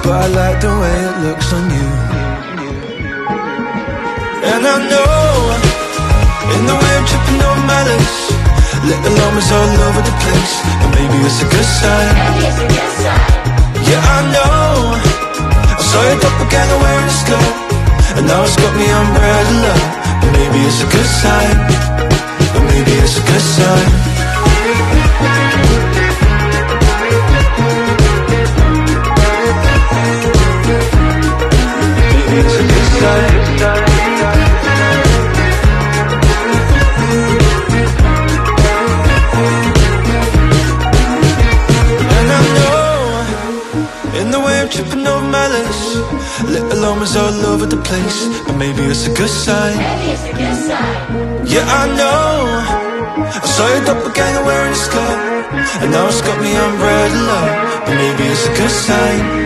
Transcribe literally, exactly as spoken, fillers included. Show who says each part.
Speaker 1: but I like the way it looks on you. And I know, in the way I'm tripping over malice, little llamas all over the place, and maybe it's a good sign. Yeah, I know, I saw your doppelganger wearing a skirt, and now it's got me umbrella. But maybe it's a good sign, but maybe it's a good sign. Maybe it's a good sign. And I know, in the way I'm tripping over malice, little llamas all over the place, but maybe it's a good sign.
Speaker 2: Maybe it's a good sign.
Speaker 1: Yeah, I know, I saw your doppelganger wearing a skirt, and now it's got me umbrella. But maybe it's a good sign.